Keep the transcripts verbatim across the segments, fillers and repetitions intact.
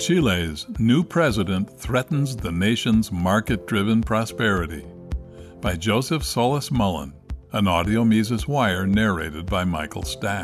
Chile's new president threatens the nation's market-driven prosperity, by Joseph Solis Mullen, an audio Mises Wire narrated by Michael Stack.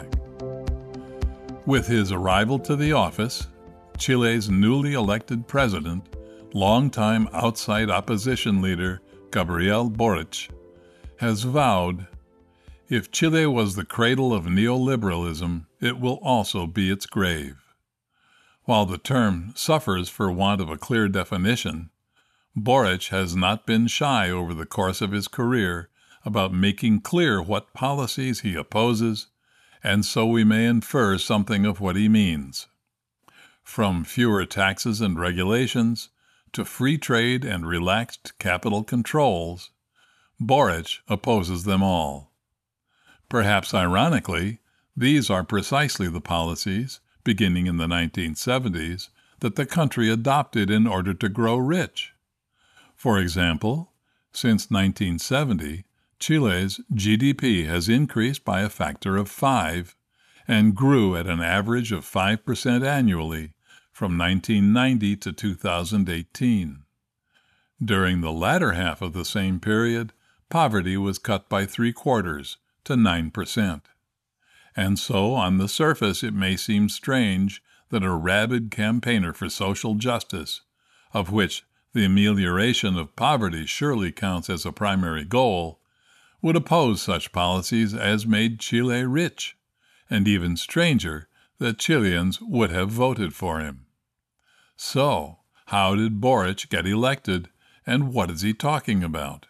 With his arrival to the office, Chile's newly elected president, longtime outside opposition leader Gabriel Boric, has vowed, "If Chile was the cradle of neoliberalism, it will also be its grave." While the term suffers for want of a clear definition, Boric has not been shy over the course of his career about making clear what policies he opposes, and so we may infer something of what he means. From fewer taxes and regulations to free trade and relaxed capital controls, Boric opposes them all. Perhaps ironically, these are precisely the policies, beginning in the nineteen seventies, that the country adopted in order to grow rich. For example, since nineteen seventy, Chile's G D P has increased by a factor of five and grew at an average of five percent annually from nineteen ninety to two thousand eighteen. During the latter half of the same period, poverty was cut by three quarters to nine percent. And so, on the surface, it may seem strange that a rabid campaigner for social justice, of which the amelioration of poverty surely counts as a primary goal, would oppose such policies as made Chile rich, and even stranger, that Chileans would have voted for him. So, how did Boric get elected, and what is he talking about?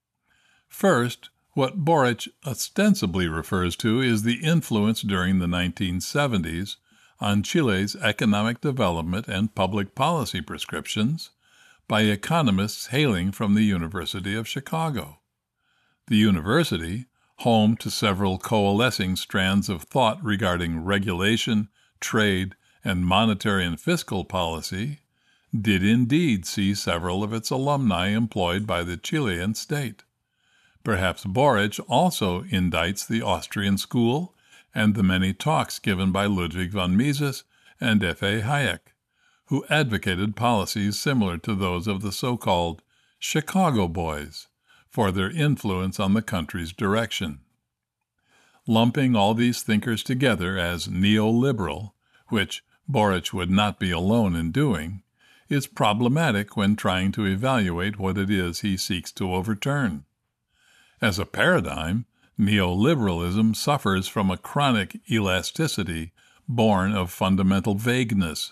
First, what Boric ostensibly refers to is the influence during the nineteen seventies on Chile's economic development and public policy prescriptions by economists hailing from the University of Chicago. The university, home to several coalescing strands of thought regarding regulation, trade, and monetary and fiscal policy, did indeed see several of its alumni employed by the Chilean state. Perhaps Boric also indicts the Austrian school and the many talks given by Ludwig von Mises and F A Hayek, who advocated policies similar to those of the so-called Chicago Boys for their influence on the country's direction. Lumping all these thinkers together as neoliberal, which Boric would not be alone in doing, is problematic when trying to evaluate what it is he seeks to overturn. As a paradigm, neoliberalism suffers from a chronic elasticity born of fundamental vagueness.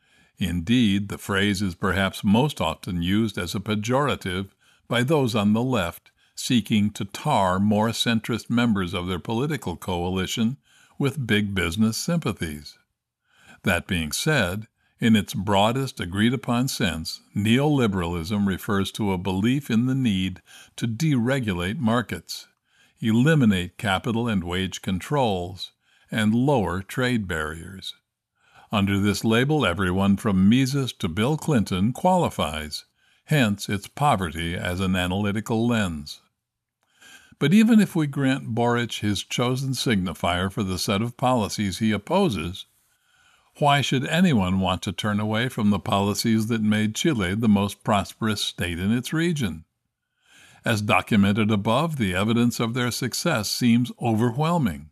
Indeed, the phrase is perhaps most often used as a pejorative by those on the left seeking to tar more centrist members of their political coalition with big business sympathies. That being said, in its broadest agreed-upon sense, neoliberalism refers to a belief in the need to deregulate markets, eliminate capital and wage controls, and lower trade barriers. Under this label, everyone from Mises to Bill Clinton qualifies, hence its poverty as an analytical lens. But even if we grant Boric his chosen signifier for the set of policies he opposes, why should anyone want to turn away from the policies that made Chile the most prosperous state in its region? As documented above, the evidence of their success seems overwhelming.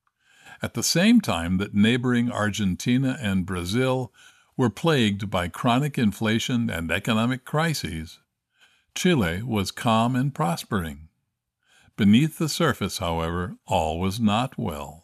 At the same time that neighboring Argentina and Brazil were plagued by chronic inflation and economic crises, Chile was calm and prospering. Beneath the surface, however, all was not well.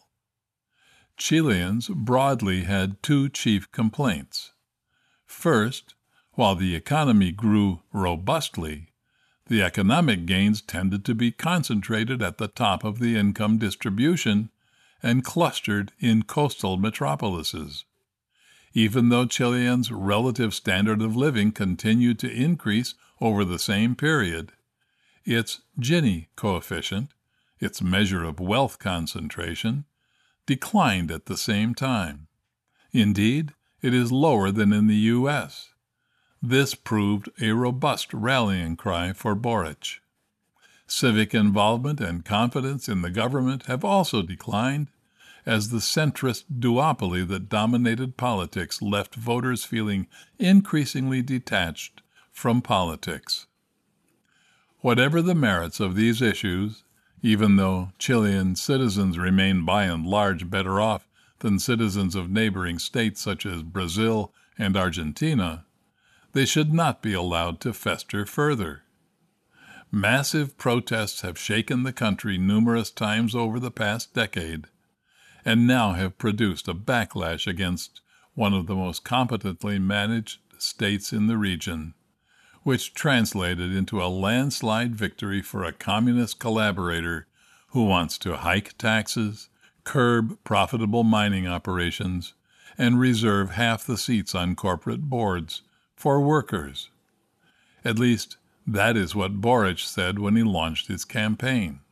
Chileans broadly had two chief complaints. First, while the economy grew robustly, the economic gains tended to be concentrated at the top of the income distribution and clustered in coastal metropolises. Even though Chileans' relative standard of living continued to increase over the same period, its Gini coefficient, its measure of wealth concentration, declined at the same time. Indeed, it is lower than in the U S. This proved a robust rallying cry for Boric. Civic involvement and confidence in the government have also declined, as the centrist duopoly that dominated politics left voters feeling increasingly detached from politics. Whatever the merits of these issues, even though Chilean citizens remain by and large better off than citizens of neighboring states such as Brazil and Argentina, they should not be allowed to fester further. Massive protests have shaken the country numerous times over the past decade, and now have produced a backlash against one of the most competently managed states in the region, which translated into a landslide victory for a communist collaborator who wants to hike taxes, curb profitable mining operations, and reserve half the seats on corporate boards for workers. At least, that is what Boric said when he launched his campaign.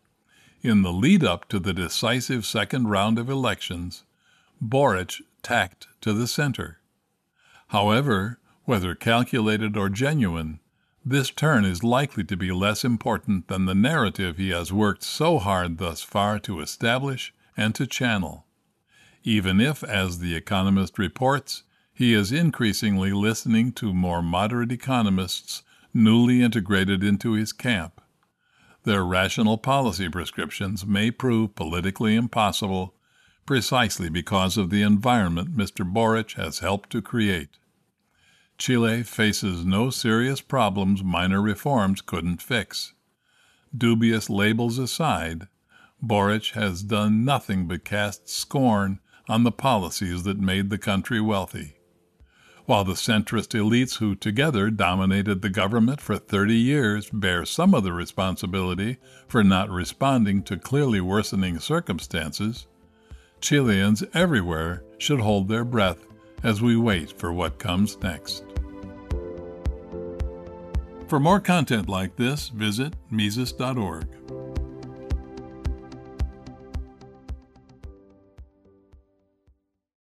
In the lead-up to the decisive second round of elections, Boric tacked to the center. However, whether calculated or genuine, this turn is likely to be less important than the narrative he has worked so hard thus far to establish and to channel, even if, as The Economist reports, he is increasingly listening to more moderate economists newly integrated into his camp. Their rational policy prescriptions may prove politically impossible precisely because of the environment Mister Boric has helped to create. Chile faces no serious problems minor reforms couldn't fix. Dubious labels aside, Boric has done nothing but cast scorn on the policies that made the country wealthy, while the centrist elites who together dominated the government for thirty years bear some of the responsibility for not responding to clearly worsening circumstances. Chileans everywhere should hold their breath as we wait for what comes next. For more content like this, visit Mises dot org.